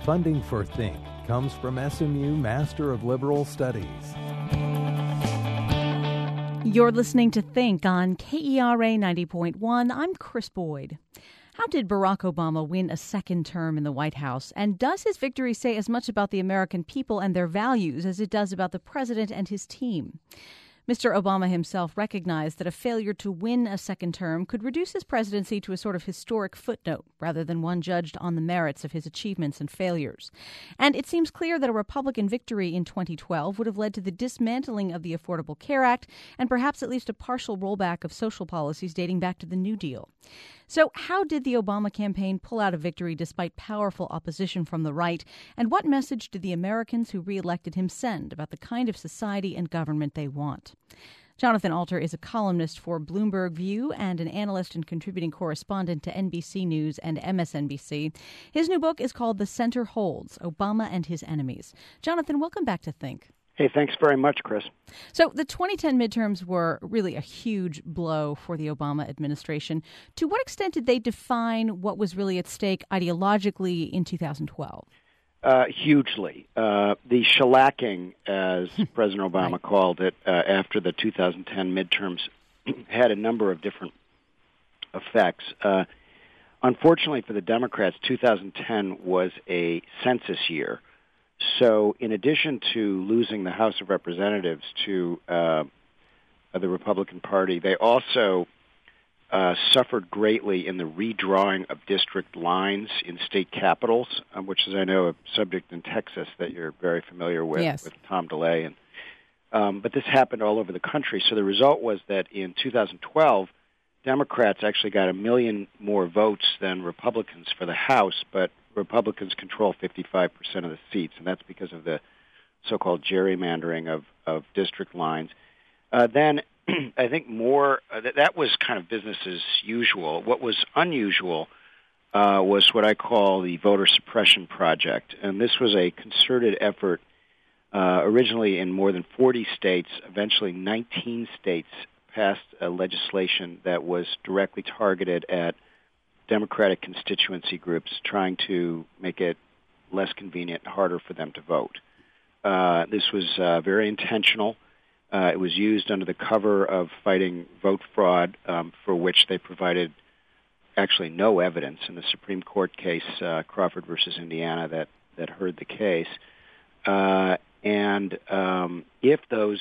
Funding for Think comes from SMU Master of Liberal Studies. You're listening to Think on KERA 90.1. I'm Chris Boyd. How did Barack Obama win a second term in the White House? And does his victory say as much about the American people and their values as it does about the president and his team? Mr. Obama himself recognized that a failure to win a second term could reduce his presidency to a sort of historic footnote rather than one judged on the merits of his achievements and failures. And it seems clear that a Republican victory in 2012 would have led to the dismantling of the Affordable Care Act and perhaps at least a partial rollback of social policies dating back to the New Deal. So how did the Obama campaign pull out a victory despite powerful opposition from the right? And what message did the Americans who reelected him send about the kind of society and government they want? Jonathan Alter is a columnist for Bloomberg View and an analyst and contributing correspondent to NBC News and MSNBC. His new book is called The Center Holds: Obama and His Enemies. Jonathan, welcome back to Think. Hey, thanks very much, Chris. So the 2010 midterms were really a huge blow for the Obama administration. To what extent did they define what was really at stake ideologically in 2012? Hugely. The shellacking, as President Obama called it, after the 2010 midterms had a number of different effects. Unfortunately for the Democrats, 2010 was a census year. So in addition to losing the House of Representatives to the Republican Party, they also suffered greatly in the redrawing of district lines in state capitals, which is, I know, a subject in Texas that you're very familiar with, yes, with Tom DeLay. But this happened all over the country. So the result was that in 2012, Democrats actually got 1 million more votes than Republicans for the House, but Republicans control 55% of the seats, and that's because of the so-called gerrymandering of district lines. Then I think that was kind of business as usual. What was unusual was what I call the voter suppression project, and this was a concerted effort originally in more than 40 states. Eventually 19 states passed legislation that was directly targeted at Democratic constituency groups, trying to make it less convenient and harder for them to vote. This was very intentional. It was used under the cover of fighting vote fraud, for which they provided actually no evidence in the Supreme Court case, Crawford versus Indiana, that heard the case. And if those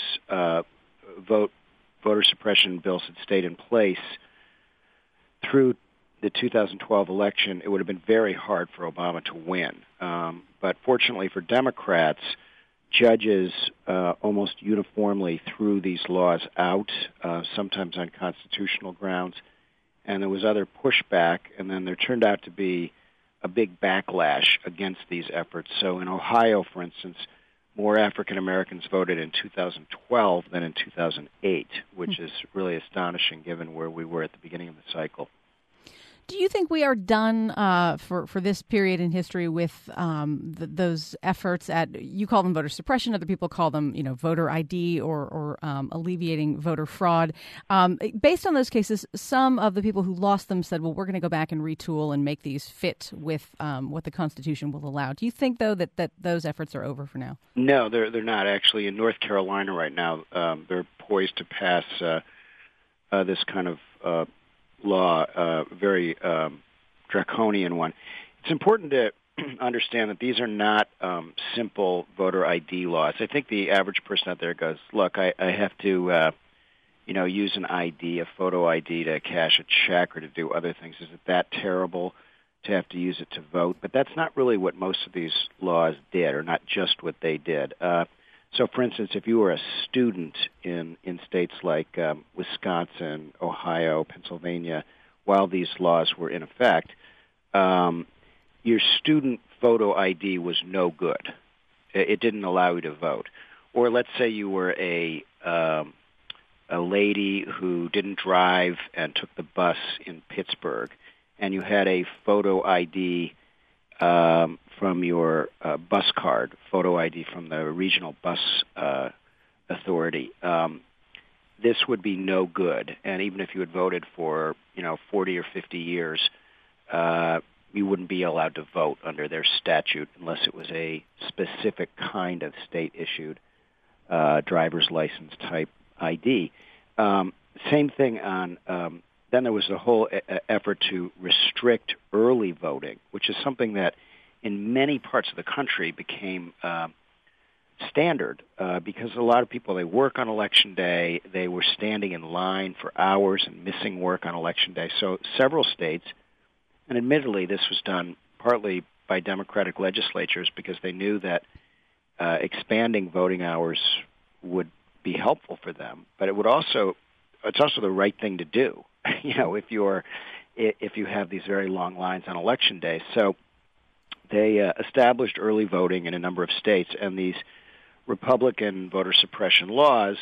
voter suppression bills had stayed in place through the 2012 election, it would have been very hard for Obama to win. But fortunately for Democrats, judges almost uniformly threw these laws out, sometimes on constitutional grounds, and there was other pushback, and then there turned out to be a big backlash against these efforts. So in Ohio, for instance, more African Americans voted in 2012 than in 2008, which is really astonishing given where we were at the beginning of the cycle. Do you think we are done for this period in history with those efforts at, you call them voter suppression, other people call them, voter ID or alleviating voter fraud? Based on those cases, some of the people who lost them said, well, we're going to go back and retool and make these fit with what the Constitution will allow. Do you think, though, that those efforts are over for now? No, they're not. Actually, in North Carolina right now, they're poised to pass this kind of law, very draconian one. It's important to understand that these are not simple voter ID laws. I think the average person out there goes, look, I have to, use an ID, a photo ID to cash a check or to do other things. Is it that terrible to have to use it to vote? But that's not really what most of these laws did, or not just what they did. So, for instance, if you were a student in states like Wisconsin, Ohio, Pennsylvania, while these laws were in effect, your student photo ID was no good. It didn't allow you to vote. Or let's say you were a lady who didn't drive and took the bus in Pittsburgh, and you had a photo ID from your bus card, photo ID from the regional bus authority. This would be no good. And even if you had voted for, 40 or 50 years, you wouldn't be allowed to vote under their statute unless it was a specific kind of state-issued driver's license type ID. Same thing on. Then there was the whole effort to restrict early voting, which is something that in many parts of the country became standard because a lot of people, they work on Election Day. They were standing in line for hours and missing work on Election Day. So several states, and admittedly this was done partly by Democratic legislatures because they knew that expanding voting hours would be helpful for them, but it's also the right thing to do. If you have these very long lines on Election Day. So they established early voting in a number of states, and these Republican voter suppression laws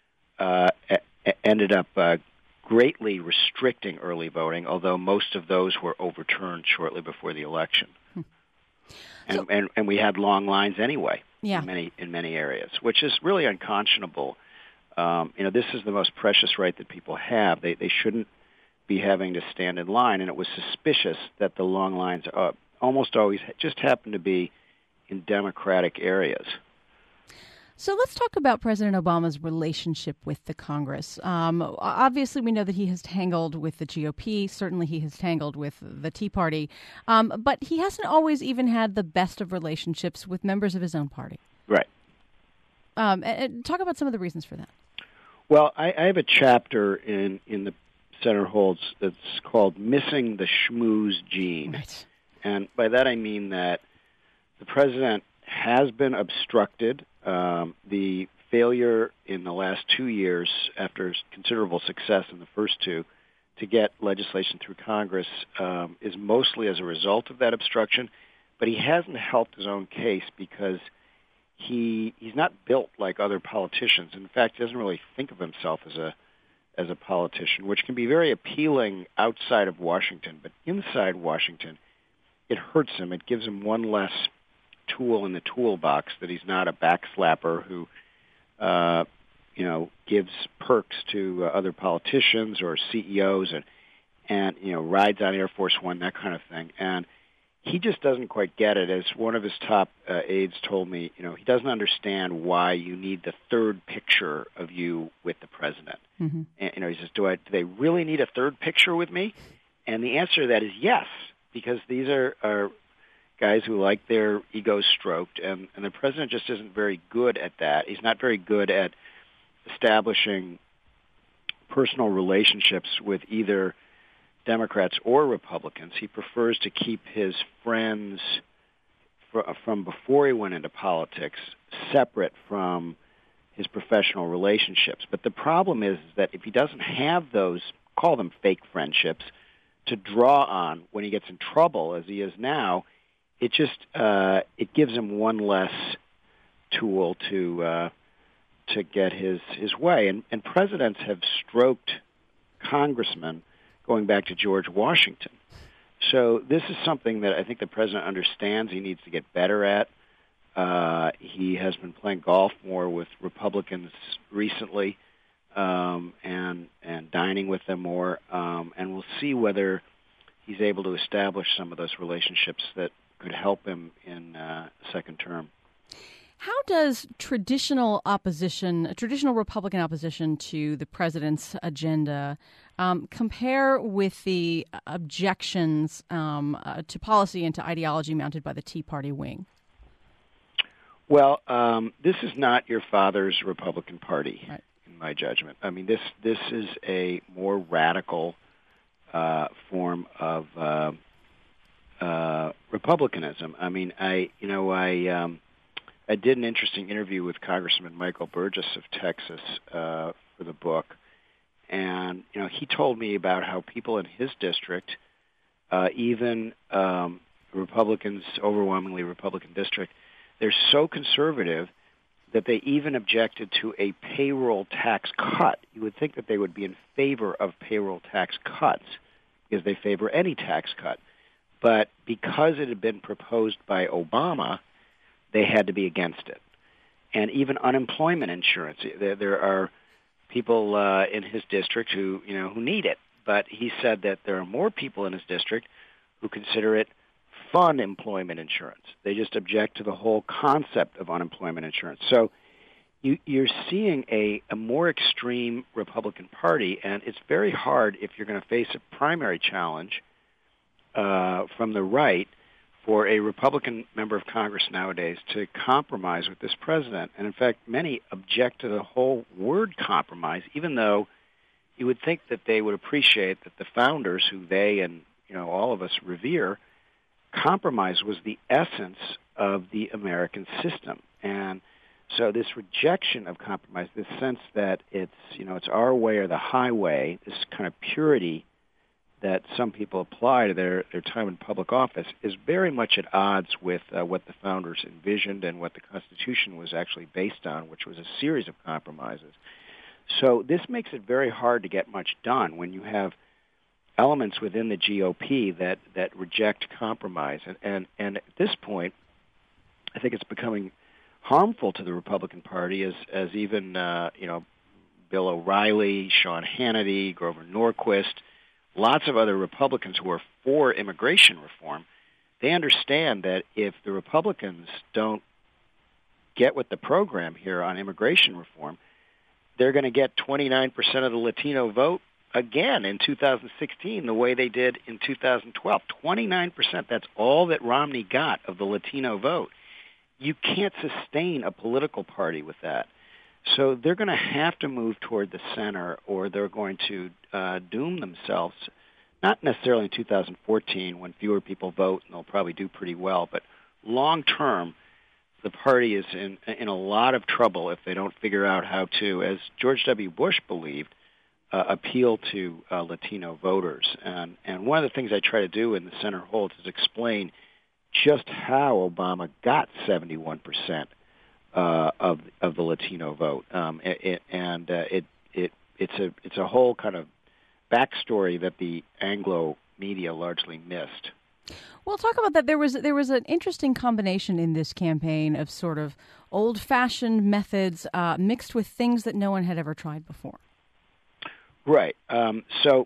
ended up greatly restricting early voting, although most of those were overturned shortly before the election. And we had long lines anyway in many areas, which is really unconscionable. This is the most precious right that people have. They shouldn't be having to stand in line, and it was suspicious that the long lines almost always just happened to be in Democratic areas. So let's talk about President Obama's relationship with the Congress. Obviously, we know that he has tangled with the GOP. Certainly, he has tangled with the Tea Party. But he hasn't always even had the best of relationships with members of his own party. Right. And talk about some of the reasons for that. Well, I have a chapter in the Center Holds that's called Missing the Schmooze Gene. Right. And by that I mean that the president has been obstructed. The failure in the last 2 years, after considerable success in the first two, to get legislation through Congress is mostly as a result of that obstruction. But he hasn't helped his own case because he's not built like other politicians. In fact, he doesn't really think of himself as a politician, which can be very appealing outside of Washington. But inside Washington, it hurts him. It gives him one less tool in the toolbox, that he's not a backslapper who, gives perks to other politicians or CEOs and rides on Air Force One, that kind of thing. And he just doesn't quite get it. As one of his top aides told me, he doesn't understand why you need the third picture of you with the president. Mm-hmm. And, he says, do they really need a third picture with me? And the answer to that is yes, because these are guys who like their egos stroked, and the president just isn't very good at that. He's not very good at establishing personal relationships with either Democrats or Republicans. He prefers to keep his friends from before he went into politics separate from his professional relationships. But the problem is that if he doesn't have those, call them fake friendships, to draw on when he gets in trouble, as he is now, it just it gives him one less tool to get his way. And presidents have stroked congressmen going back to George Washington. So this is something that I think the president understands he needs to get better at. He has been playing golf more with Republicans recently and dining with them more. And we'll see whether he's able to establish some of those relationships that could help him in second term. How does traditional Republican opposition to the president's agenda compare with the objections to policy and to ideology mounted by the Tea Party wing? Well, this is not your father's Republican Party, right, in my judgment. I mean, this is a more radical form of republicanism. I mean, I did an interesting interview with Congressman Michael Burgess of Texas for the book, and he told me about how people in his district, even Republicans, overwhelmingly Republican district, they're so conservative that they even objected to a payroll tax cut. You would think that they would be in favor of payroll tax cuts because they favor any tax cut. But because it had been proposed by Obama, they had to be against it. And even unemployment insurance, there are people in his district who need it. But he said that there are more people in his district who consider it fund employment insurance. They just object to the whole concept of unemployment insurance. So you're seeing a more extreme Republican Party, and it's very hard if you're going to face a primary challenge from the right for a Republican member of Congress nowadays to compromise with this president. And in fact, many object to the whole word compromise, even though you would think that they would appreciate that the founders, who they and all of us revere, compromise was the essence of the American system. And so this rejection of compromise, this sense that it's our way or the highway, this kind of purity that some people apply to their time in public office, is very much at odds with what the founders envisioned and what the Constitution was actually based on, which was a series of compromises. So this makes it very hard to get much done when you have elements within the GOP that reject compromise. And at this point, I think it's becoming harmful to the Republican Party as even Bill O'Reilly, Sean Hannity, Grover Norquist, lots of other Republicans who are for immigration reform, they understand that if the Republicans don't get with the program here on immigration reform, they're going to get 29% of the Latino vote again in 2016 the way they did in 2012. 29%, that's all that Romney got of the Latino vote. You can't sustain a political party with that. So they're going to have to move toward the center, or they're going to doom themselves, not necessarily in 2014 when fewer people vote and they'll probably do pretty well, but long term, the party is in a lot of trouble if they don't figure out how to, as George W. Bush believed, appeal to Latino voters. And one of the things I try to do in the Center Holds is explain just how Obama got 71% of the Latino vote, it's a whole kind of backstory that the Anglo media largely missed. Well, talk about that. There was an interesting combination in this campaign of sort of old-fashioned methods mixed with things that no one had ever tried before. Right. So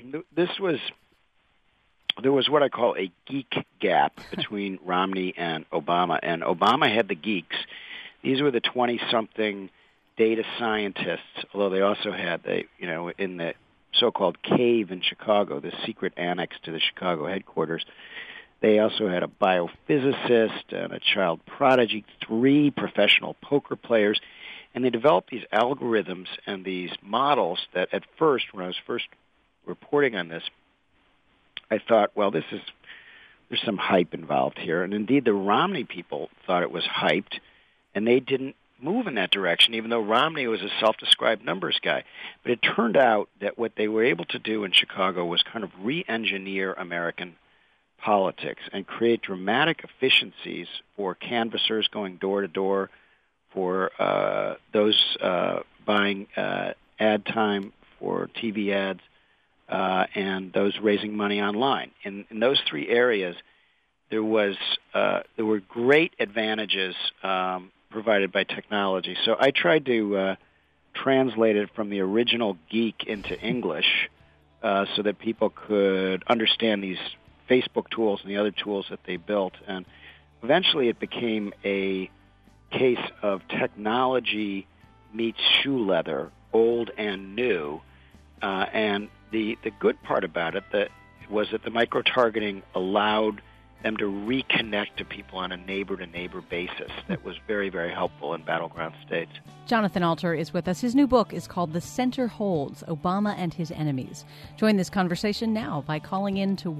there was what I call a geek gap between Romney and Obama had the geeks. These were the 20-something data scientists, although they also had in the so-called cave in Chicago, the secret annex to the Chicago headquarters. They also had a biophysicist and a child prodigy, 3 professional poker players, and they developed these algorithms and these models that at first, when I was first reporting on this, I thought, well, there's some hype involved here. And indeed, the Romney people thought it was hyped, and they didn't move in that direction, even though Romney was a self-described numbers guy. But it turned out that what they were able to do in Chicago was kind of re-engineer American politics and create dramatic efficiencies for canvassers going door to door, for those buying ad time for TV ads, and those raising money online. In those 3 areas, there were great advantages provided by technology. So I tried to translate it from the original geek into English so that people could understand these Facebook tools and the other tools that they built. And eventually it became a case of technology meets shoe leather, old and new. And the good part about it was that the micro-targeting allowed them to reconnect to people on a neighbor-to-neighbor basis. That was very, very helpful in battleground states. Jonathan Alter is with us. His new book is called The Center Holds, Obama and His Enemies. Join this conversation now by calling in to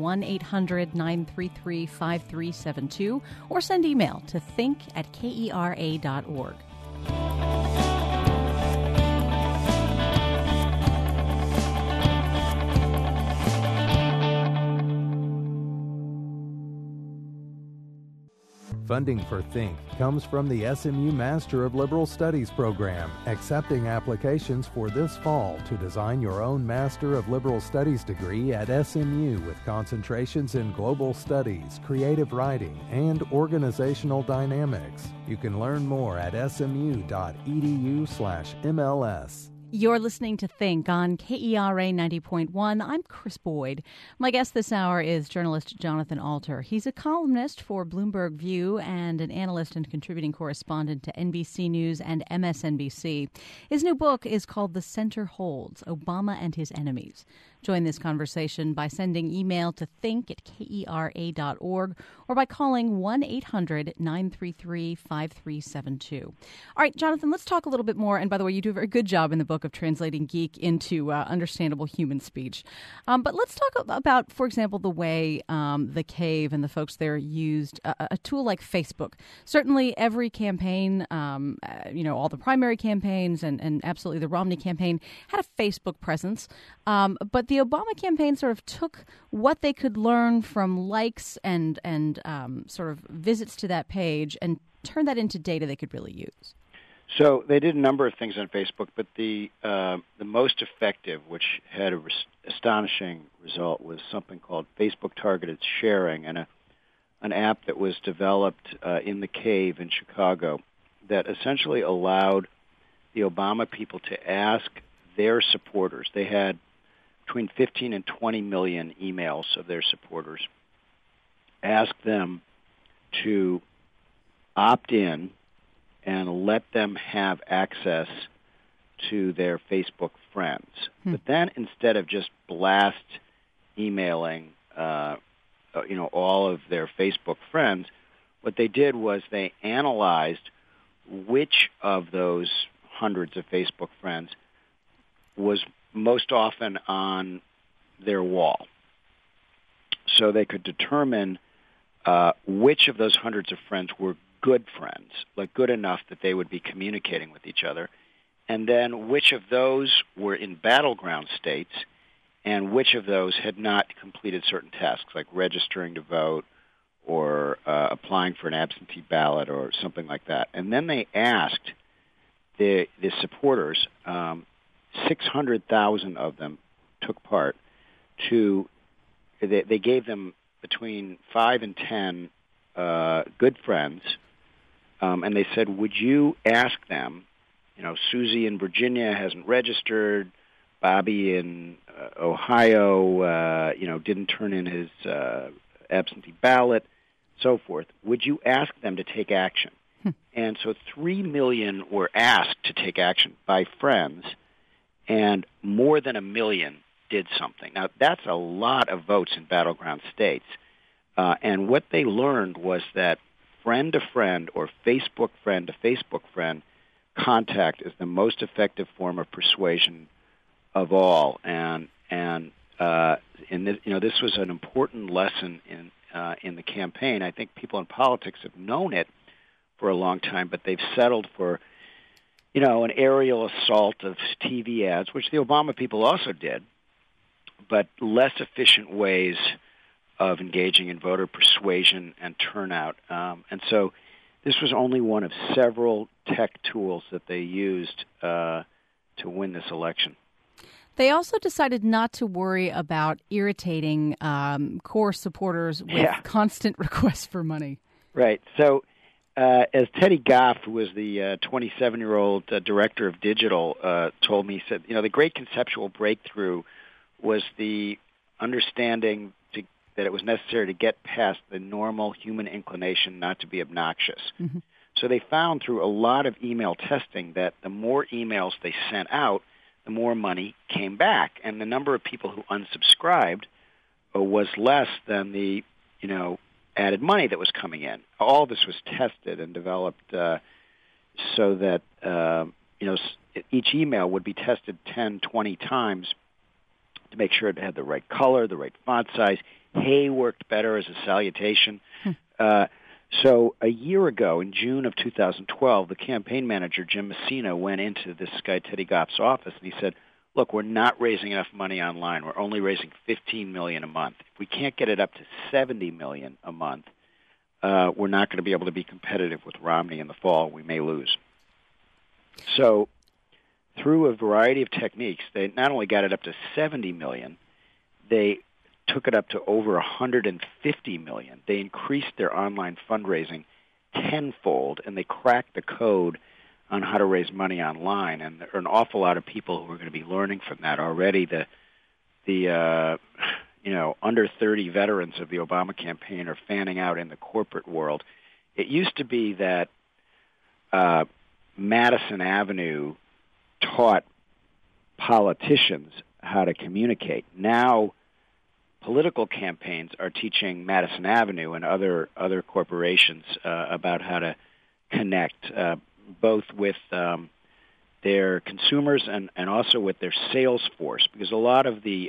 1-800-933-5372 or send email to think@kera.org. Funding for Think comes from the SMU Master of Liberal Studies program, accepting applications for this fall to design your own Master of Liberal Studies degree at SMU with concentrations in global studies, creative writing, and organizational dynamics. You can learn more at smu.edu/MLS. You're listening to Think on KERA 90.1. I'm Chris Boyd. My guest this hour is journalist Jonathan Alter. He's a columnist for Bloomberg View and an analyst and contributing correspondent to NBC News and MSNBC. His new book is called The Center Holds, Obama and His Enemies. Join this conversation by sending email to think@kera.org or by calling 1-800-933-5372. All right, Jonathan, let's talk a little bit more. And by the way, you do a very good job in the book of translating geek into understandable human speech. But let's talk about, for example, the way the Cave and the folks there used a tool like Facebook. Certainly every campaign, all the primary campaigns and absolutely the Romney campaign had a Facebook presence. But the Obama campaign sort of took what they could learn from likes and sort of visits to that page and turned that into data they could really use. So they did a number of things on Facebook, but the most effective, which had an astonishing result, was something called Facebook Targeted Sharing, and an app that was developed in the Cave in Chicago that essentially allowed the Obama people to ask their supporters. They had between 15 and 20 million emails of their supporters. Ask them to opt in and let them have access to their Facebook friends. But then instead of just blast emailing, all of their Facebook friends, what they did was they analyzed which of those hundreds of Facebook friends was most often on their wall. So they could determine which of those hundreds of friends were good friends, like good enough that they would be communicating with each other, and then which of those were in battleground states and which of those had not completed certain tasks, like registering to vote or applying for an absentee ballot or something like that. And then they asked the supporters, 600,000 of them took part, they gave them between 5 and 10 good friends, and they said, would you ask them, Susie in Virginia hasn't registered, Bobby in Ohio, didn't turn in his absentee ballot, so forth. Would you ask them to take action? And so 3 million were asked to take action by friends, and more than 1 million did something. Now, that's a lot of votes in battleground states. And what they learned was that friend-to-friend or Facebook friend-to-Facebook friend contact is the most effective form of persuasion of all. And this was an important lesson in the campaign. I think people in politics have known it for a long time, but they've settled for an aerial assault of TV ads, which the Obama people also did, but less efficient ways of engaging in voter persuasion and turnout. And so this was only one of several tech tools that they used to win this election. They also decided not to worry about irritating core supporters with constant requests for money. Right. So as Teddy Goff, who was the 27-year-old director of digital, told me, he said, the great conceptual breakthrough was the understanding that it was necessary to get past the normal human inclination not to be obnoxious. Mm-hmm. So they found through a lot of email testing that the more emails they sent out, the more money came back. And the number of people who unsubscribed was less than the, added money that was coming in. All this was tested and developed so that, each email would be tested 10, 20 times to make sure it had the right color, the right font size. Hey worked better as a salutation. So a year ago, in June of 2012, the campaign manager, Jim Messina, went into this guy, Teddy Goff's office, and he said, look, we're not raising enough money online. We're only raising $15 million a month. If we can't get it up to $70 million a month, we're not going to be able to be competitive with Romney in the fall. We may lose. So through a variety of techniques, they not only got it up to $70 million, they took it up to over $150 million. They increased their online fundraising tenfold, and they cracked the code on how to raise money online, and there are an awful lot of people who are going to be learning from that already. The under 30 veterans of the Obama campaign are fanning out in the corporate world. It used to be that Madison Avenue taught politicians how to communicate. Now, political campaigns are teaching Madison Avenue and other corporations about how to connect, both with their consumers and also with their sales force, because a lot of the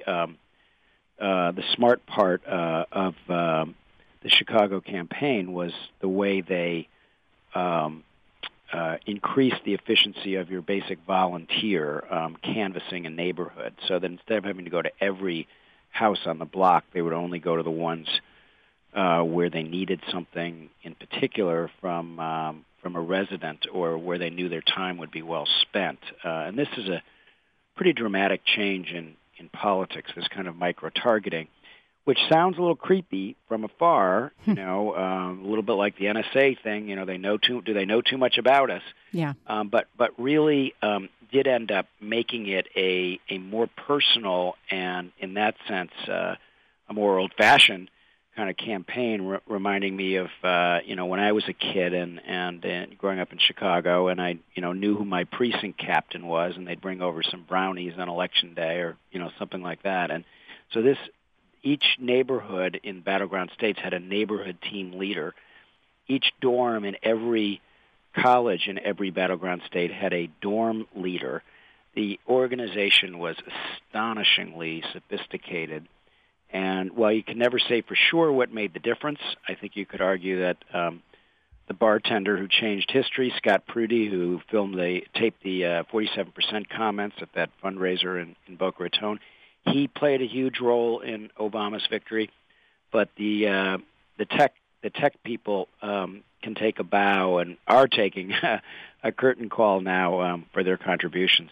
smart part of the Chicago campaign was the way they increased the efficiency of your basic volunteer canvassing a neighborhood, so that instead of having to go to every house on the block, they would only go to the ones where they needed something in particular from a resident, or where they knew their time would be well spent. And this is a pretty dramatic change in politics, this kind of micro-targeting, which sounds a little creepy from afar, a little bit like the NSA thing. Do they know too much about us? Yeah. But really did end up making it a more personal and, in that sense, a more old-fashioned kind of campaign, reminding me of when I was a kid and growing up in Chicago, and I knew who my precinct captain was, and they'd bring over some brownies on election day, or something like that. And so each neighborhood in battleground states had a neighborhood team leader. Each dorm in every college in every battleground state had a dorm leader. The organization was astonishingly sophisticated. And while you can never say for sure what made the difference, I think you could argue that the bartender who changed history, Scott Prudy, who taped the 47% comments at that fundraiser in Boca Raton, he played a huge role in Obama's victory. But the tech people can take a bow and are taking a curtain call now for their contributions.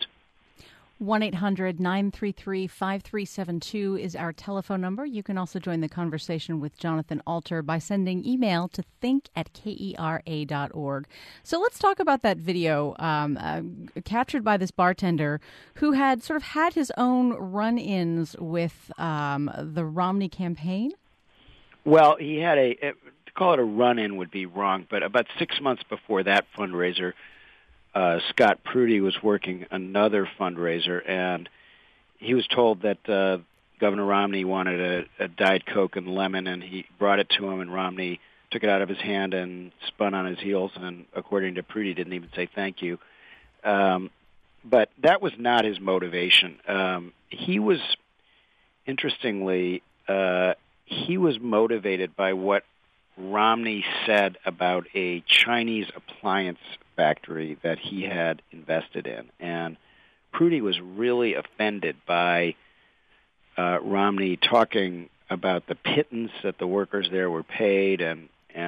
1-800-933-5372 is our telephone number. You can also join the conversation with Jonathan Alter by sending email to think@kera.org. So let's talk about that video captured by this bartender who had sort of had his own run-ins with the Romney campaign. Well, he had to call it a run-in would be wrong, but about 6 months before that fundraiser, Scott Prudy was working another fundraiser, and he was told that Governor Romney wanted a Diet Coke and lemon, and he brought it to him, and Romney took it out of his hand and spun on his heels, and according to Prudy, didn't even say thank you. But that was not his motivation. He was, interestingly, he was motivated by what Romney said about a Chinese appliance factory that he had invested in. And Prudy was really offended by Romney talking about the pittance that the workers there were paid and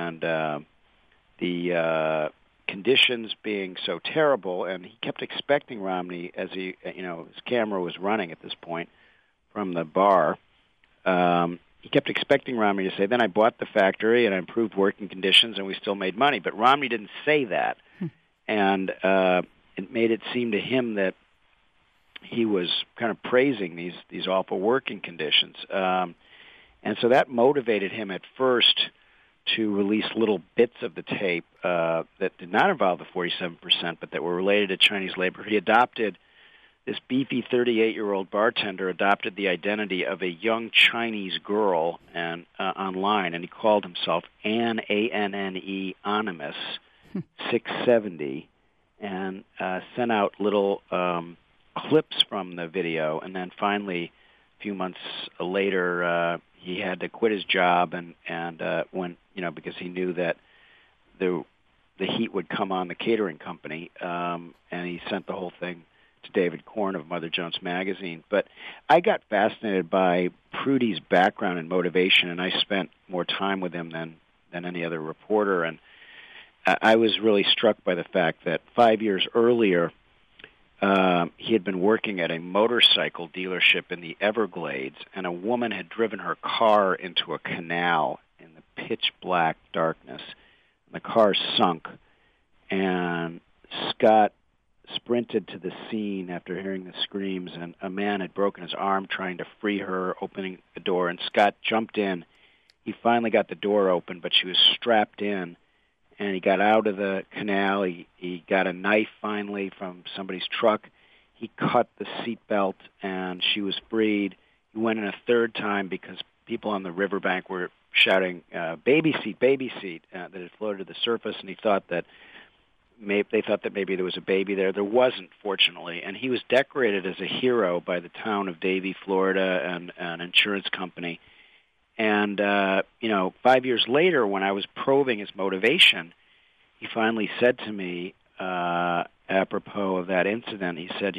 the conditions being so terrible. And he kept expecting Romney, as his camera was running at this point from the bar, he kept expecting Romney to say, then I bought the factory and I improved working conditions and we still made money. But Romney didn't say that. And it made it seem to him that he was kind of praising these awful working conditions. And so that motivated him at first to release little bits of the tape that did not involve the 47%, but that were related to Chinese labor. He adopted, this beefy 38-year-old bartender adopted the identity of a young Chinese girl and online, and he called himself Anne, A-N-N-E, Anonymous, 670, and sent out little clips from the video. And then finally, a few months later, he had to quit his job and went, because he knew that the heat would come on the catering company, and he sent the whole thing to David Korn of Mother Jones Magazine. But I got fascinated by Prudy's background and motivation, and I spent more time with him than any other reporter. And I was really struck by the fact that 5 years earlier, he had been working at a motorcycle dealership in the Everglades, and a woman had driven her car into a canal in the pitch black darkness. The car sunk, and Scott sprinted to the scene after hearing the screams, and a man had broken his arm trying to free her, opening the door, and Scott jumped in. He finally got the door open, but she was strapped in, and he got out of the canal. He got a knife finally from somebody's truck. He cut the seatbelt, and she was freed. He went in a third time because people on the riverbank were shouting, baby seat, that had floated to the surface, and he thought that they thought that maybe there was a baby there. There wasn't, fortunately, and he was decorated as a hero by the town of Davie, Florida, and an insurance company. And, 5 years later, when I was probing his motivation, he finally said to me, apropos of that incident, he said,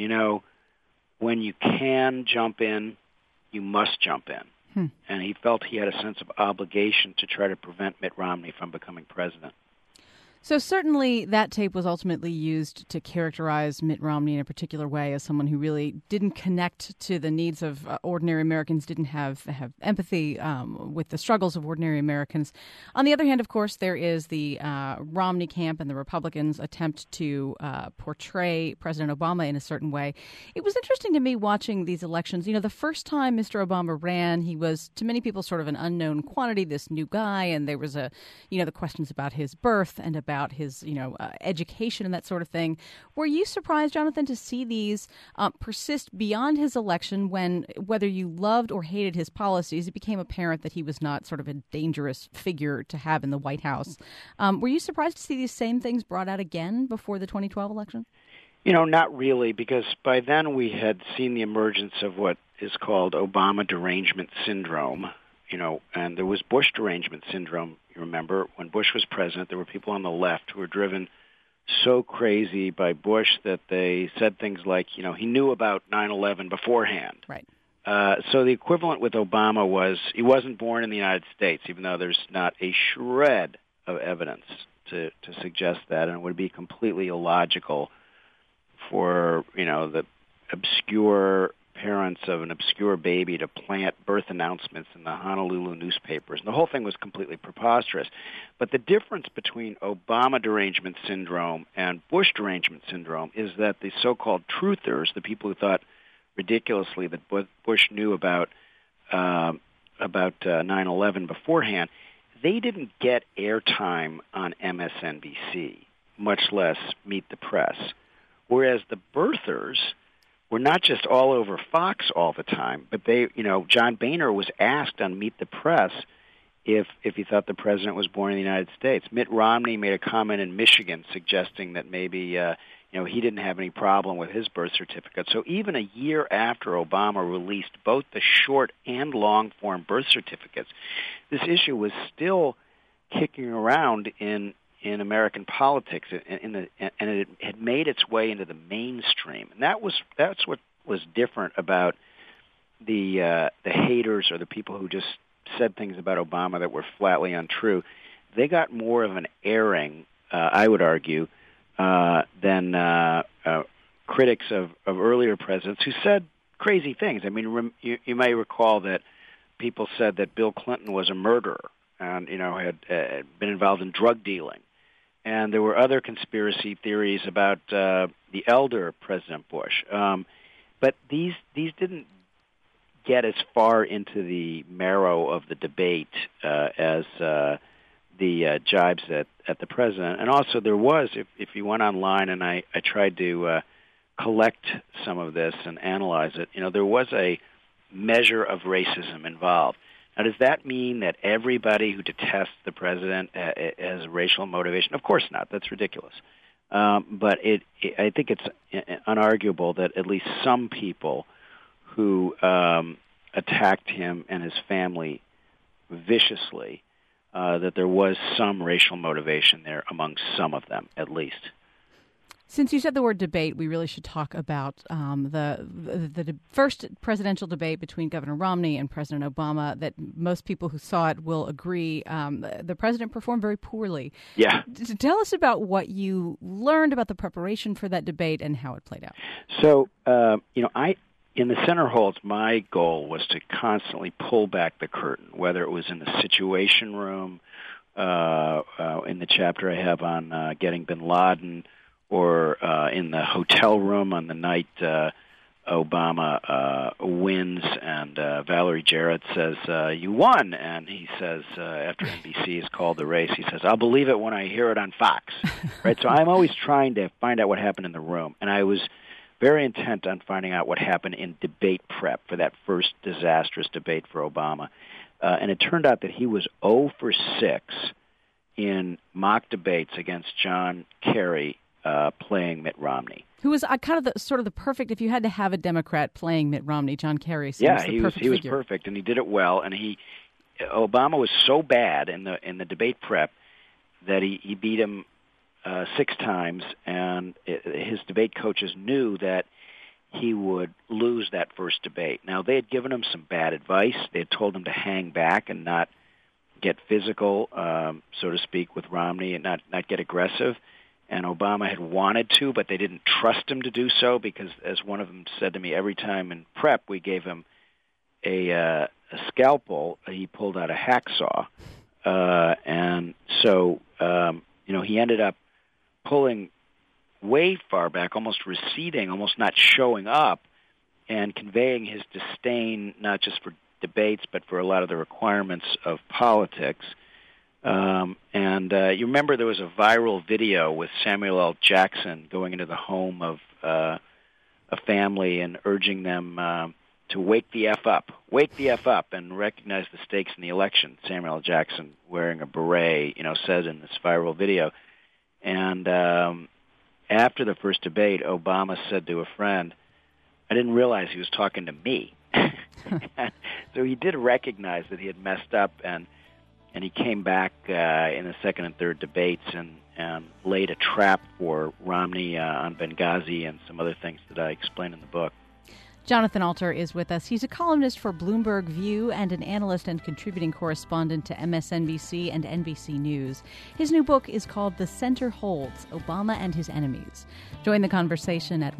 when you can jump in, you must jump in. And he felt he had a sense of obligation to try to prevent Mitt Romney from becoming president. So certainly that tape was ultimately used to characterize Mitt Romney in a particular way as someone who really didn't connect to the needs of ordinary Americans, didn't have empathy with the struggles of ordinary Americans. On the other hand, of course, there is the Romney camp and the Republicans' attempt to portray President Obama in a certain way. It was interesting to me watching these elections. The first time Mr. Obama ran, he was, to many people, sort of an unknown quantity, this new guy, and there was the questions about his birth and about his, education and that sort of thing. Were you surprised, Jonathan, to see these persist beyond his election when, whether you loved or hated his policies, it became apparent that he was not sort of a dangerous figure to have in the White House? Were you surprised to see these same things brought out again before the 2012 election? Not really, because by then we had seen the emergence of what is called Obama derangement syndrome. And there was Bush derangement syndrome. You remember, when Bush was president, there were people on the left who were driven so crazy by Bush that they said things like, he knew about 9/11 beforehand. Right. So the equivalent with Obama was he wasn't born in the United States, even though there's not a shred of evidence to suggest that, and it would be completely illogical for, the obscure parents of an obscure baby to plant birth announcements in the Honolulu newspapers. And the whole thing was completely preposterous. But the difference between Obama derangement syndrome and Bush derangement syndrome is that the so-called truthers, the people who thought ridiculously that Bush knew about 9/11 beforehand, they didn't get airtime on MSNBC, much less Meet the Press. Whereas the birthers were not just all over Fox all the time, but they, John Boehner was asked on Meet the Press if he thought the president was born in the United States. Mitt Romney made a comment in Michigan suggesting that maybe, he didn't have any problem with his birth certificate. So even a year after Obama released both the short and long form birth certificates, this issue was still kicking around in American politics, and it had made its way into the mainstream, and that's what was different about the haters or the people who just said things about Obama that were flatly untrue. They got more of an airing, I would argue, than critics of earlier presidents who said crazy things. I mean, you may recall that people said that Bill Clinton was a murderer and had been involved in drug dealing. And there were other conspiracy theories about the elder President Bush. But these didn't get as far into the marrow of the debate as the jibes at the president. And also there was, if you went online, and I tried to collect some of this and analyze it, there was a measure of racism involved. Now, does that mean that everybody who detests the president has racial motivation? Of course not. That's ridiculous. But I think it's unarguable that at least some people who attacked him and his family viciously, that there was some racial motivation there among some of them, at least. Since you said the word debate, we really should talk about the first presidential debate between Governor Romney and President Obama that most people who saw it will agree the president performed very poorly. Yeah. Tell us about what you learned about the preparation for that debate and how it played out. So, in the center holds, my goal was to constantly pull back the curtain, whether it was in the Situation Room, in the chapter I have on getting bin Laden, in the hotel room on the night Obama wins, and Valerie Jarrett says, "You won," and he says, after NBC has called the race, he says, "I'll believe it when I hear it on Fox." Right? So I'm always trying to find out what happened in the room, and I was very intent on finding out what happened in debate prep for that first disastrous debate for Obama. And it turned out that he was 0 for 6 in mock debates against John Kerry playing Mitt Romney. Who was kind of the perfect, if you had to have a Democrat playing Mitt Romney, John Kerry seems he was perfect, and he did it well. And Obama was so bad in the debate prep that he beat him 6 times, and his debate coaches knew that he would lose that first debate. Now, they had given him some bad advice. They had told him to hang back and not get physical, so to speak, with Romney, and not get aggressive. And Obama had wanted to, but they didn't trust him to do so because, as one of them said to me, every time in prep we gave him a scalpel, he pulled out a hacksaw. And so, he ended up pulling way far back, almost receding, almost not showing up, and conveying his disdain not just for debates but for a lot of the requirements of politics. You remember there was a viral video with Samuel L. Jackson going into the home of a family and urging them to wake the F up, and recognize the stakes in the election. Samuel L. Jackson, wearing a beret, says in this viral video. And after the first debate, Obama said to a friend, "I didn't realize he was talking to me." So he did recognize that he had messed up, and he came back in the second and third debates and laid a trap for Romney on Benghazi and some other things that I explain in the book. Jonathan Alter is with us. He's a columnist for Bloomberg View and an analyst and contributing correspondent to MSNBC and NBC News. His new book is called The Center Holds, Obama and His Enemies. Join the conversation at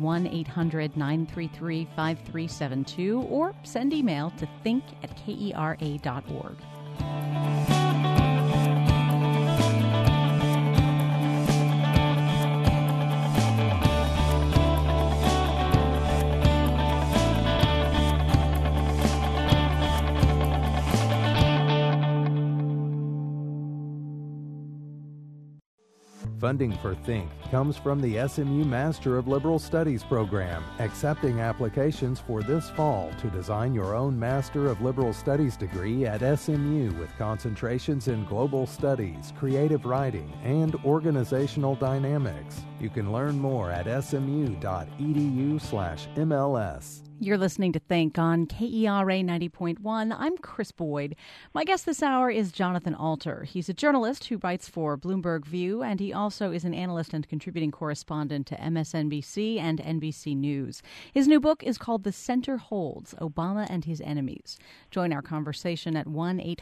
1-800-933-5372 or send email to think@kera.org. Funding for Think comes from the SMU Master of Liberal Studies program, accepting applications for this fall to design your own Master of Liberal Studies degree at SMU with concentrations in global studies, creative writing, and organizational dynamics. You can learn more at smu.edu/MLS. You're listening to Think on KERA 90.1. I'm Chris Boyd. My guest this hour is Jonathan Alter. He's a journalist who writes for Bloomberg View, and he also is an analyst and contributing correspondent to MSNBC and NBC News. His new book is called The Center Holds, Obama and His Enemies. Join our conversation at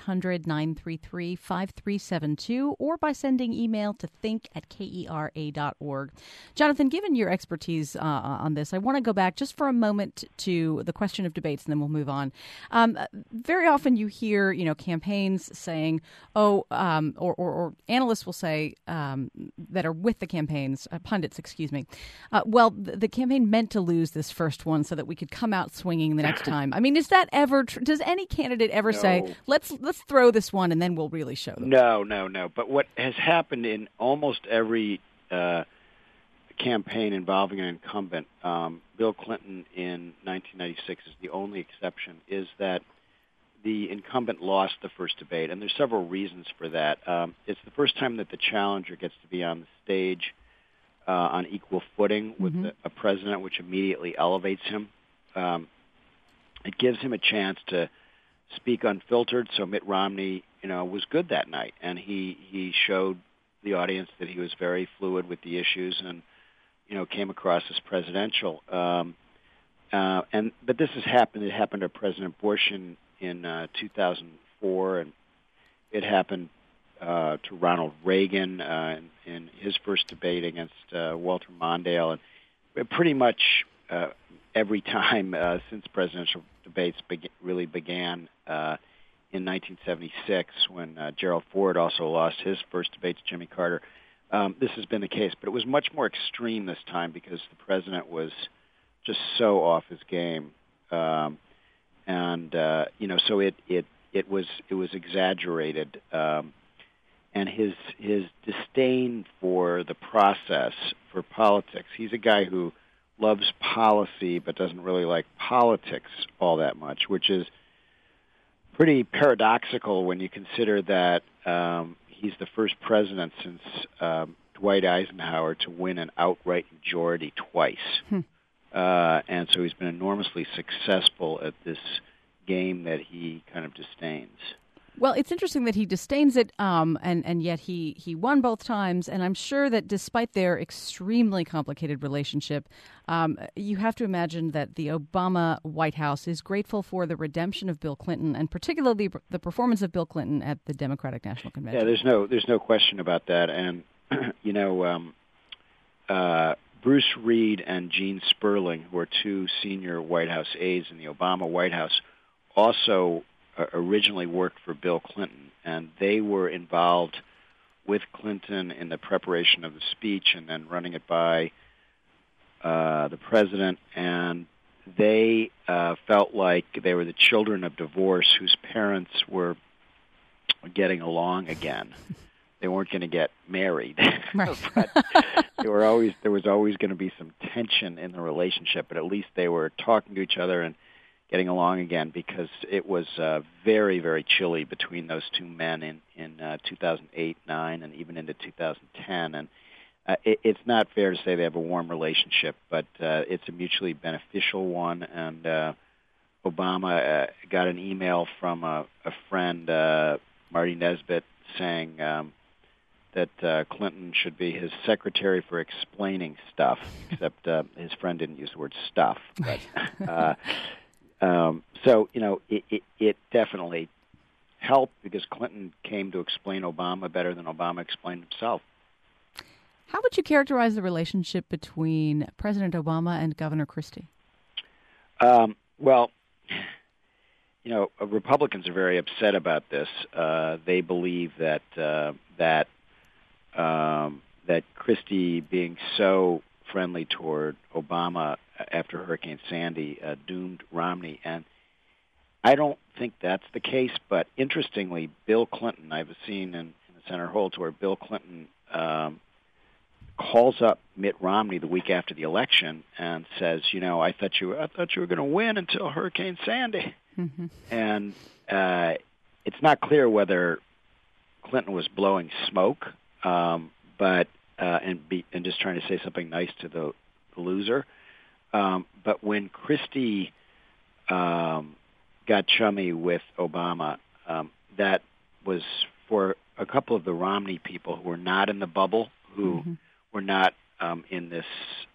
1-800-933-5372 or by sending email to think@kera.org. Jonathan, given your expertise on this, I want to go back just for a moment to the question of debates, and then we'll move on. Very often you hear, campaigns saying, or analysts will say that are with the campaigns, pundits, excuse me, the campaign meant to lose this first one so that we could come out swinging the next time. I mean, is that ever, does any candidate ever say, let's throw this one and then we'll really show them? No. But what has happened in almost every campaign involving an incumbent, Bill Clinton in 1996 is the only exception, is that the incumbent lost the first debate, and there's several reasons for that. It's the first time that the challenger gets to be on the stage on equal footing with a president, which immediately elevates him. It gives him a chance to speak unfiltered, so Mitt Romney, was good that night, and he showed the audience that he was very fluid with the issues and came across as presidential. But this has happened. It happened to President Bush in 2004, and it happened to Ronald Reagan in his first debate against Walter Mondale, and pretty much every time since presidential debates really began in 1976, when Gerald Ford also lost his first debate to Jimmy Carter. this has been the case, but it was much more extreme this time because the president was just so off his game, so it was exaggerated, and his disdain for the process, for politics. He's a guy who loves policy but doesn't really like politics all that much, which is pretty paradoxical when you consider that he's the first president since Dwight Eisenhower to win an outright majority twice. And so he's been enormously successful at this game that he kind of disdains. Well, it's interesting that he disdains it, and yet he won both times. And I'm sure that despite their extremely complicated relationship, you have to imagine that the Obama White House is grateful for the redemption of Bill Clinton, and particularly the performance of Bill Clinton at the Democratic National Convention. Yeah, there's no question about that. And Bruce Reed and Gene Sperling, who are two senior White House aides in the Obama White House, also originally worked for Bill Clinton, and they were involved with Clinton in the preparation of the speech and then running it by the president, and they felt like they were the children of divorce whose parents were getting along again. They weren't going to get married, right. But there was always going to be some tension in the relationship, but at least they were talking to each other and getting along again, because it was very, very chilly between those two men in 2008, 9, and even into 2010. And it's not fair to say they have a warm relationship, but it's a mutually beneficial one. And Obama got an email from a friend, Marty Nesbitt, saying that Clinton should be his secretary for explaining stuff, except his friend didn't use the word stuff. But so, it definitely helped because Clinton came to explain Obama better than Obama explained himself. How would you characterize the relationship between President Obama and Governor Christie? Well, Republicans are very upset about this. They believe that Christie being so friendly toward Obama after Hurricane Sandy doomed Romney, and I don't think that's the case. But interestingly, Bill Clinton, I've seen in the Senator Holtz where Bill Clinton calls up Mitt Romney the week after the election and says, I thought you were going to win until Hurricane Sandy. Mm-hmm. And it's not clear whether Clinton was blowing smoke, but just trying to say something nice to the loser. But when Christie got chummy with Obama, that was for a couple of the Romney people who were not in the bubble, who mm-hmm. were not in this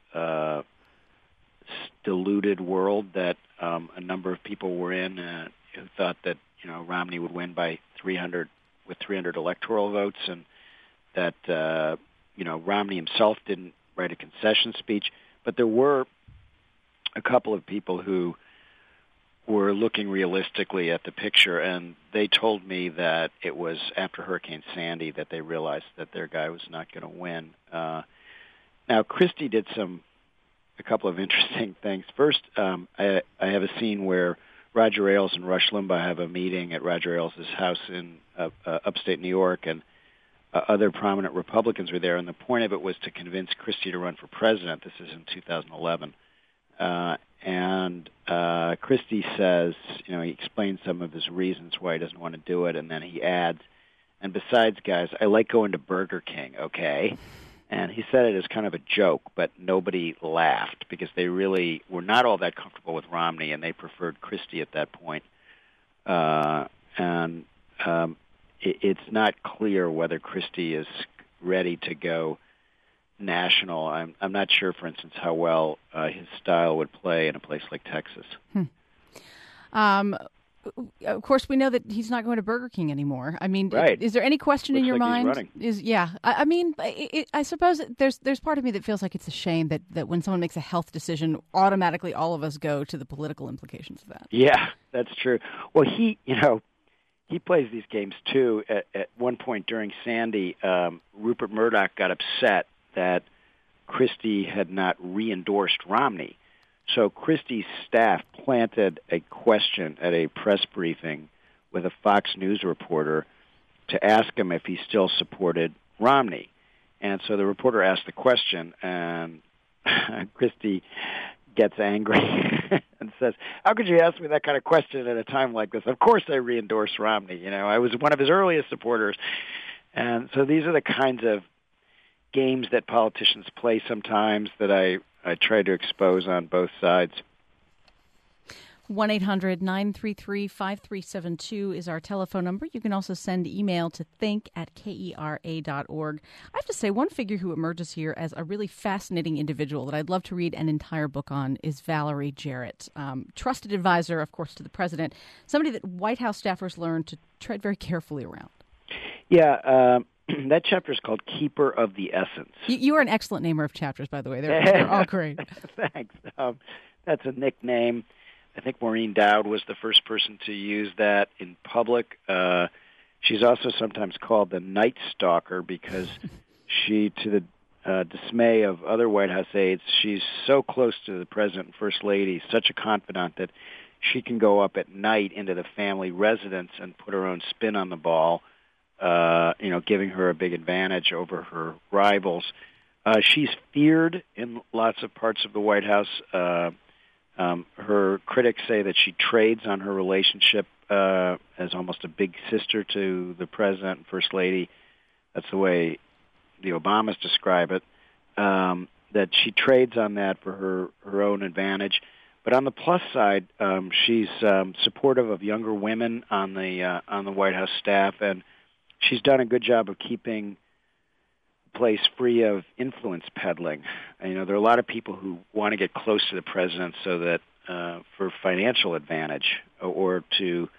deluded world that a number of people were in, who thought that Romney would win by 300 electoral votes, and that Romney himself didn't write a concession speech. But there were a couple of people who were looking realistically at the picture, and they told me that it was after Hurricane Sandy that they realized that their guy was not going to win. Now, Christie did a couple of interesting things. First, I have a scene where Roger Ailes and Rush Limbaugh have a meeting at Roger Ailes' house in upstate New York, and other prominent Republicans were there, and the point of it was to convince Christie to run for president. This is in 2011. And Christie says, he explains some of his reasons why he doesn't want to do it, and then he adds, and besides, guys, I like going to Burger King, okay? And he said it as kind of a joke, but nobody laughed because they really were not all that comfortable with Romney, and they preferred Christie at that point. It's not clear whether Christie is ready to go national. I'm not sure, for instance, how well his style would play in a place like Texas. Of course, we know that he's not going to Burger King anymore. I mean, right. Is there any question Looks in your like mind? He's running. I suppose there's part of me that feels like it's a shame that when someone makes a health decision, automatically all of us go to the political implications of that. Yeah, that's true. Well, he he plays these games too. At one point during Sandy, Rupert Murdoch got upset that Christie had not re-endorsed Romney. So Christie's staff planted a question at a press briefing with a Fox News reporter to ask him if he still supported Romney. And so the reporter asked the question, and Christie gets angry and says, "How could you ask me that kind of question at a time like this? Of course I re-endorse Romney. You know, I was one of his earliest supporters." And so these are the kinds of games that politicians play sometimes that I try to expose on both sides. 1-800-933-5372 is our telephone number. You can also send email to think@kera.org. I have to say, one figure who emerges here as a really fascinating individual that I'd love to read an entire book on is Valerie Jarrett. Trusted advisor, of course, to the president, somebody that White House staffers learned to tread very carefully around. Yeah, that chapter is called Keeper of the Essence. You are an excellent namer of chapters, by the way. They're all great. Thanks. That's a nickname. I think Maureen Dowd was the first person to use that in public. She's also sometimes called the Night Stalker because she, to the dismay of other White House aides, she's so close to the President and First Lady, such a confidant that she can go up at night into the family residence and put her own spin on the ball, giving her a big advantage over her rivals. She's feared in lots of parts of the White House. Her critics say that she trades on her relationship as almost a big sister to the President and First Lady. That's the way the Obamas describe it, that she trades on that for her own advantage. But on the plus side, she's supportive of younger women on the White House staff, and she's done a good job of keeping the place free of influence peddling. And, there are a lot of people who want to get close to the president so that for financial advantage or to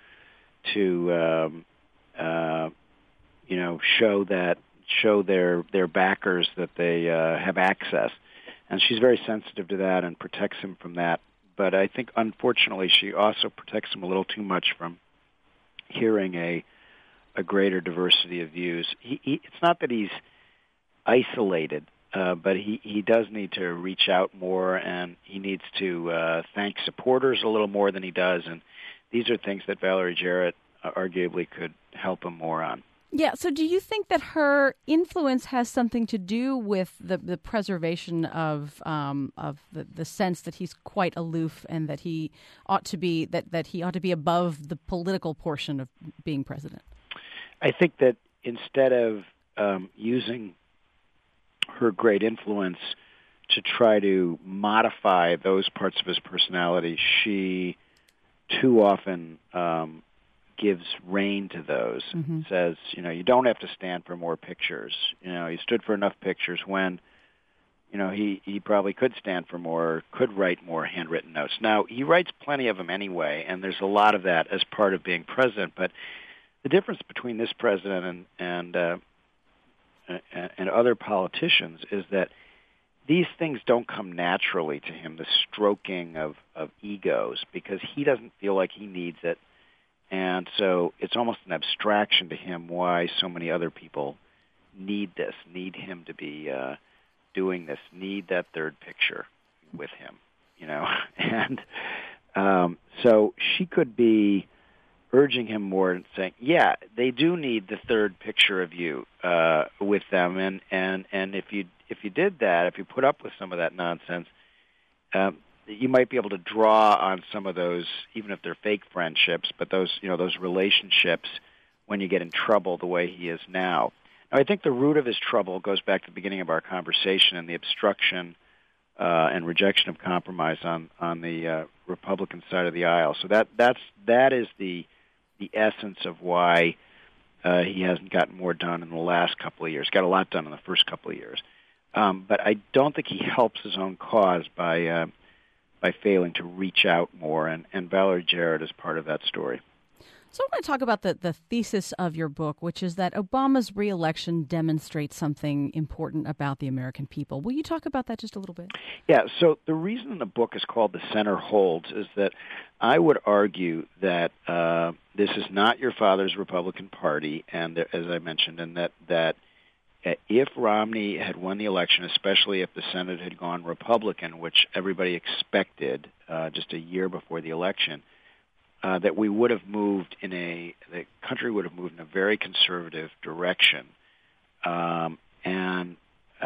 show their backers that they have access. And she's very sensitive to that and protects him from that. But I think, unfortunately, she also protects him a little too much from hearing a greater diversity of views. It's not that he's isolated, but he does need to reach out more, and he needs to thank supporters a little more than he does. And these are things that Valerie Jarrett arguably could help him more on. Yeah, so do you think that her influence has something to do with the preservation of the sense that he's quite aloof and that he ought to be that he ought to be above the political portion of being president? I think that instead of using her great influence to try to modify those parts of his personality, she too often gives rein to those. Mm-hmm. Says, you don't have to stand for more pictures. He stood for enough pictures when, he probably could stand for more, could write more handwritten notes. Now, he writes plenty of them anyway, and there's a lot of that as part of being president, but the difference between this president and other politicians is that these things don't come naturally to him, the stroking of egos, because he doesn't feel like he needs it. And so it's almost an abstraction to him why so many other people need him to be doing this, need that third picture with him, And so she could be urging him more and saying, yeah, they do need the third picture of you with them. And if you did that, if you put up with some of that nonsense, you might be able to draw on some of those, even if they're fake friendships, but those relationships when you get in trouble the way he is now. Now, I think the root of his trouble goes back to the beginning of our conversation and the obstruction and rejection of compromise on the Republican side of the aisle. So that is the essence of why he hasn't gotten more done in the last couple of years. Got a lot done in the first couple of years. But I don't think he helps his own cause by failing to reach out more, and Valerie Jarrett is part of that story. So I want to talk about the thesis of your book, which is that Obama's re-election demonstrates something important about the American people. Will you talk about that just a little bit? Yeah, so the reason the book is called The Center Holds is that I would argue that this is not your father's Republican Party, and as I mentioned, and that if Romney had won the election, especially if the Senate had gone Republican, which everybody expected just a year before the election, that we would have the country would have moved in a very conservative direction. And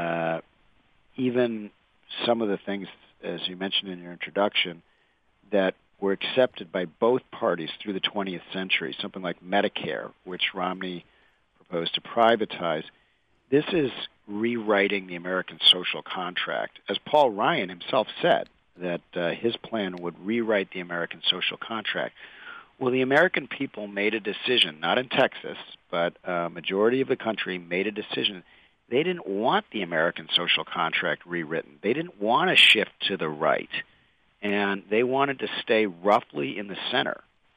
even some of the things, as you mentioned in your introduction, that were accepted by both parties through the 20th century, something like Medicare, which Romney proposed to privatize, this is rewriting the American social contract. As Paul Ryan himself said, that his plan would rewrite the American social contract. Well, the American people made a decision, not in Texas, but a majority of the country made a decision. They didn't want the American social contract rewritten. They didn't want to shift to the right, and they wanted to stay roughly in the center.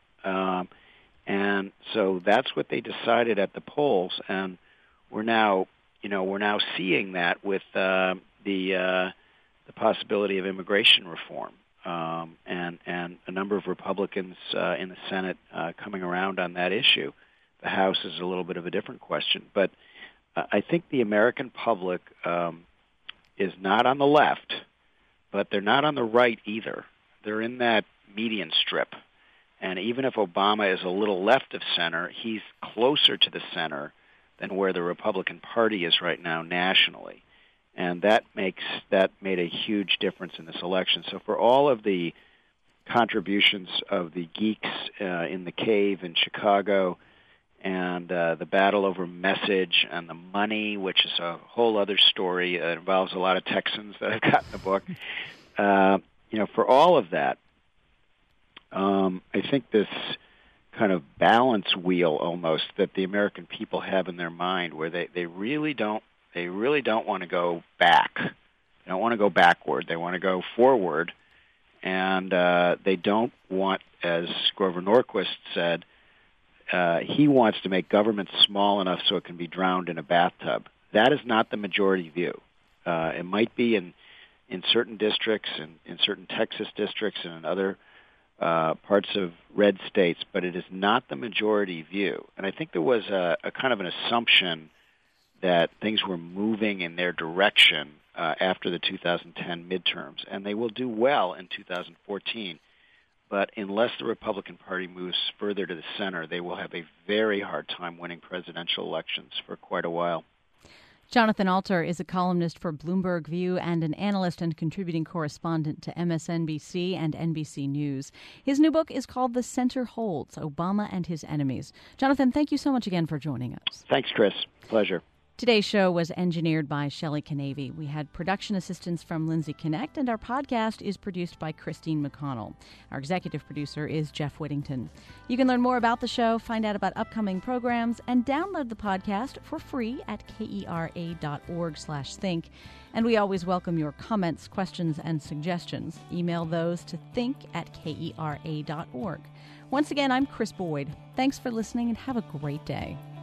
And so that's what they decided at the polls, and we're now seeing that with the possibility of immigration reform, and a number of Republicans in the Senate coming around on that issue. The House is a little bit of a different question, but I think the American public is not on the left, but they're not on the right either. They're in that median strip, and even if Obama is a little left of center, he's closer to the center than where the Republican Party is right now nationally. And that made a huge difference in this election. So for all of the contributions of the geeks in the cave in Chicago and the battle over message and the money, which is a whole other story, it involves a lot of Texans that I've got in the book. For all of that, I think this kind of balance wheel almost that the American people have in their mind, where they really don't want to go back. They don't want to go backward. They want to go forward. And they don't want, as Grover Norquist said, he wants to make government small enough so it can be drowned in a bathtub. That is not the majority view. It might be in certain districts, in certain Texas districts and in other parts of red states, but it is not the majority view. And I think there was a kind of an assumption that things were moving in their direction after the 2010 midterms, and they will do well in 2014. But unless the Republican Party moves further to the center, they will have a very hard time winning presidential elections for quite a while. Jonathan Alter is a columnist for Bloomberg View and an analyst and contributing correspondent to MSNBC and NBC News. His new book is called The Center Holds, Obama and His Enemies. Jonathan, thank you so much again for joining us. Thanks, Chris. Pleasure. Today's show was engineered by Shelley Canavy. We had production assistance from Lindsay Connect, and our podcast is produced by Christine McConnell. Our executive producer is Jeff Whittington. You can learn more about the show, find out about upcoming programs, and download the podcast for free at kera.org/think. And we always welcome your comments, questions, and suggestions. Email those to think@kera.org. Once again, I'm Chris Boyd. Thanks for listening and have a great day.